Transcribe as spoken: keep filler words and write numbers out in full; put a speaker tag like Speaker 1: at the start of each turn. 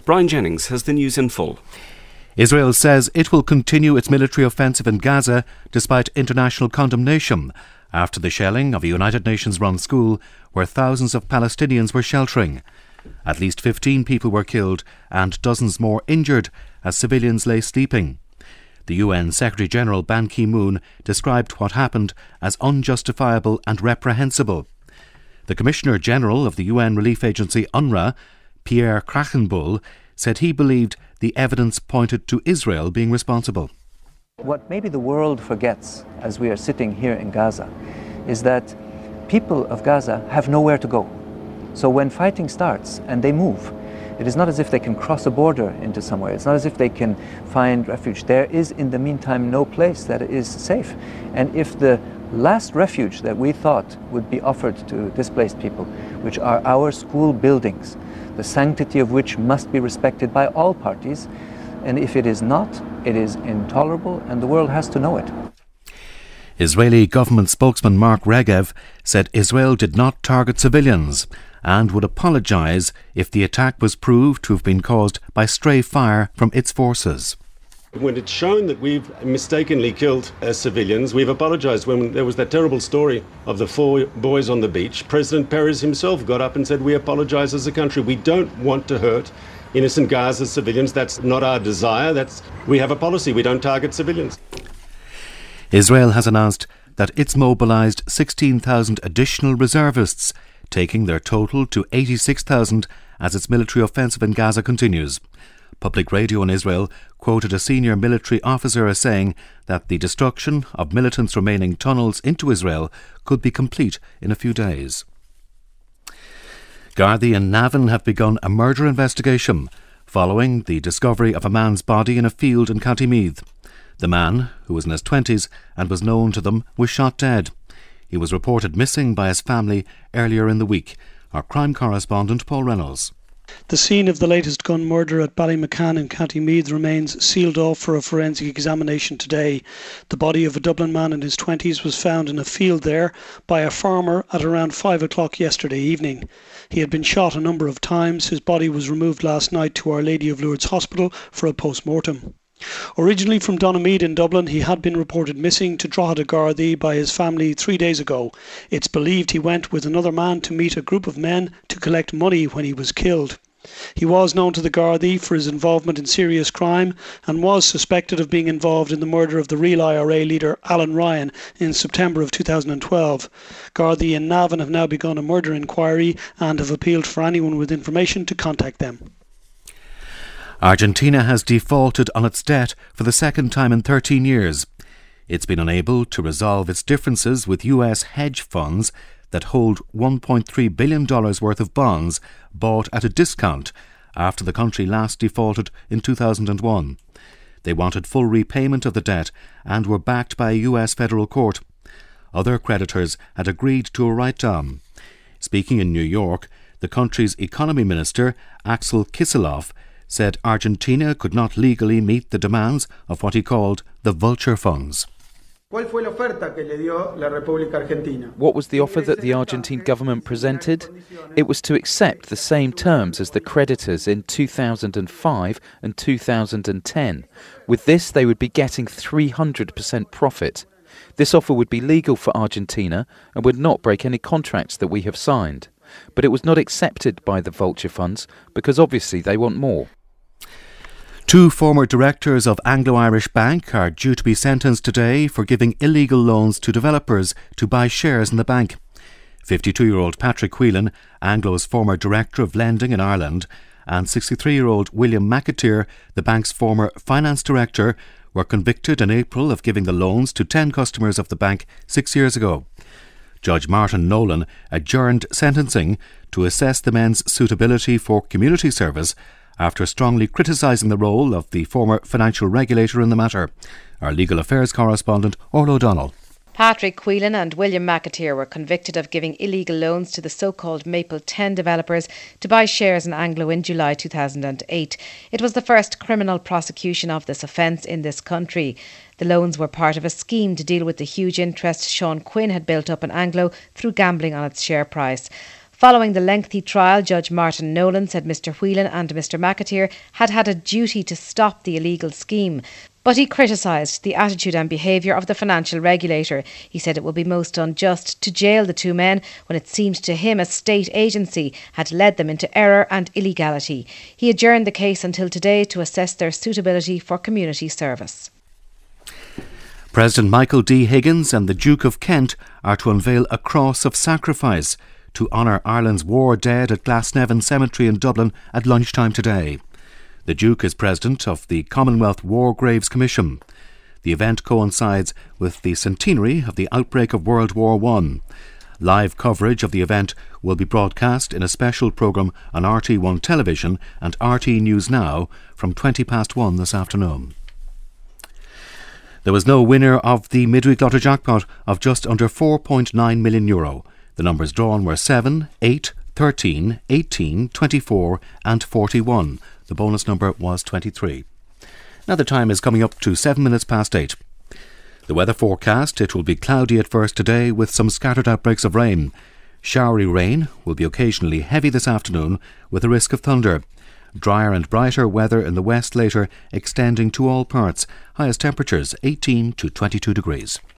Speaker 1: Brian Jennings has the news in full.
Speaker 2: Israel says it will continue its military offensive in Gaza despite international condemnation after the shelling of a United Nations-run school where thousands of Palestinians were sheltering. At least fifteen people were killed and dozens more injured as civilians lay sleeping. The U N Secretary-General Ban Ki-moon described what happened as unjustifiable and reprehensible. The Commissioner-General of the U N relief agency UNRWA, Pierre Krachenbuhl, said he believed the evidence pointed to Israel being responsible.
Speaker 3: What maybe the world forgets as we are sitting here in Gaza is that people of Gaza have nowhere to go. So when fighting starts and they move, it is not as if they can cross a border into somewhere. It's not as if they can find refuge. There is in the meantime no place that is safe. And if the last refuge that we thought would be offered to displaced people, which are our school buildings, the sanctity of which must be respected by all parties, and if it is not, it is intolerable and the world has to know it.
Speaker 2: Israeli government spokesman Mark Regev said Israel did not target civilians and would apologise if the attack was proved to have been caused by stray fire from its forces.
Speaker 4: When it's shown that we've mistakenly killed uh, civilians, we've apologised. When there was that terrible story of the four boys on the beach, President Peres himself got up and said, we apologise as a country. We don't want to hurt innocent Gaza civilians. That's not our desire. That's we have a policy. We don't target civilians.
Speaker 2: Israel has announced that it's mobilised sixteen thousand additional reservists, taking their total to eighty-six thousand as its military offensive in Gaza continues. Public radio in Israel quoted a senior military officer as saying that the destruction of militants' remaining tunnels into Israel could be complete in a few days. Gardaí and Navan have begun a murder investigation following the discovery of a man's body in a field in County Meath. The man, who was in his twenties and was known to them, was shot dead. He was reported missing by his family earlier in the week. Our crime correspondent Paul Reynolds.
Speaker 5: The scene of the latest gun murder at Ballymaccan in County Meath remains sealed off for a forensic examination today. The body of a Dublin man in his twenties was found in a field there by a farmer at around five o'clock yesterday evening. He had been shot a number of times. His body was removed last night to Our Lady of Lourdes Hospital for a post-mortem. Originally from Donamead in Dublin, he had been reported missing to Drogheda Gardaí by his family three days ago. It's believed he went with another man to meet a group of men to collect money when he was killed. He was known to the Gardaí for his involvement in serious crime and was suspected of being involved in the murder of the real I R A leader Alan Ryan in September of two thousand twelve. Gardaí and Navan have now begun a murder inquiry and have appealed for anyone with information to contact them.
Speaker 2: Argentina has defaulted on its debt for the second time in thirteen years. It's been unable to resolve its differences with U S hedge funds that hold one point three billion dollars worth of bonds bought at a discount after the country last defaulted in two thousand one. They wanted full repayment of the debt and were backed by a U S federal court. Other creditors had agreed to a write-down. Speaking in New York, the country's economy minister, Axel Kicillof, said Argentina could not legally meet the demands of what he called the vulture funds.
Speaker 6: What
Speaker 7: was the offer that the Argentine government presented? It was to accept the same terms as the creditors in two thousand five and two thousand ten. With this, they would be getting three hundred percent profit. This offer would be legal for Argentina and would not break any contracts that we have signed. But it was not accepted by the vulture funds because obviously they want more.
Speaker 2: Two former directors of Anglo-Irish Bank are due to be sentenced today for giving illegal loans to developers to buy shares in the bank. fifty-two-year-old Patrick Whelan, Anglo's former director of lending in Ireland, and sixty-three-year-old William McAteer, the bank's former finance director, were convicted in April of giving the loans to ten customers of the bank six years ago. Judge Martin Nolan adjourned sentencing to assess the men's suitability for community service after strongly criticising the role of the former financial regulator in the matter. Our legal affairs correspondent, Orla O'Donnell.
Speaker 8: Patrick Whelan and William McAteer were convicted of giving illegal loans to the so-called Maple ten developers to buy shares in Anglo in July two thousand eight. It was the first criminal prosecution of this offence in this country. The loans were part of a scheme to deal with the huge interest Sean Quinn had built up in Anglo through gambling on its share price. Following the lengthy trial, Judge Martin Nolan said Mr Whelan and Mr McAteer had had a duty to stop the illegal scheme. But he criticised the attitude and behaviour of the financial regulator. He said it would be most unjust to jail the two men when it seemed to him a state agency had led them into error and illegality. He adjourned the case until today to assess their suitability for community service.
Speaker 2: President Michael D. Higgins and the Duke of Kent are to unveil a cross of sacrifice to honour Ireland's war dead at Glasnevin Cemetery in Dublin at lunchtime today. The Duke is president of the Commonwealth War Graves Commission. The event coincides with the centenary of the outbreak of World War One. Live coverage of the event will be broadcast in a special programme on R T one Television and R T News Now from twenty past one this afternoon. There was no winner of the midweek lotto jackpot of just under four point nine million euro. The numbers drawn were seven, eight, thirteen, eighteen, twenty-four and forty-one. The bonus number was twenty-three. Now the time is coming up to seven minutes past eight. The weather forecast: it will be cloudy at first today with some scattered outbreaks of rain. Showery rain will be occasionally heavy this afternoon with a risk of thunder. Drier and brighter weather in the west later, extending to all parts. Highest temperatures eighteen to twenty-two degrees.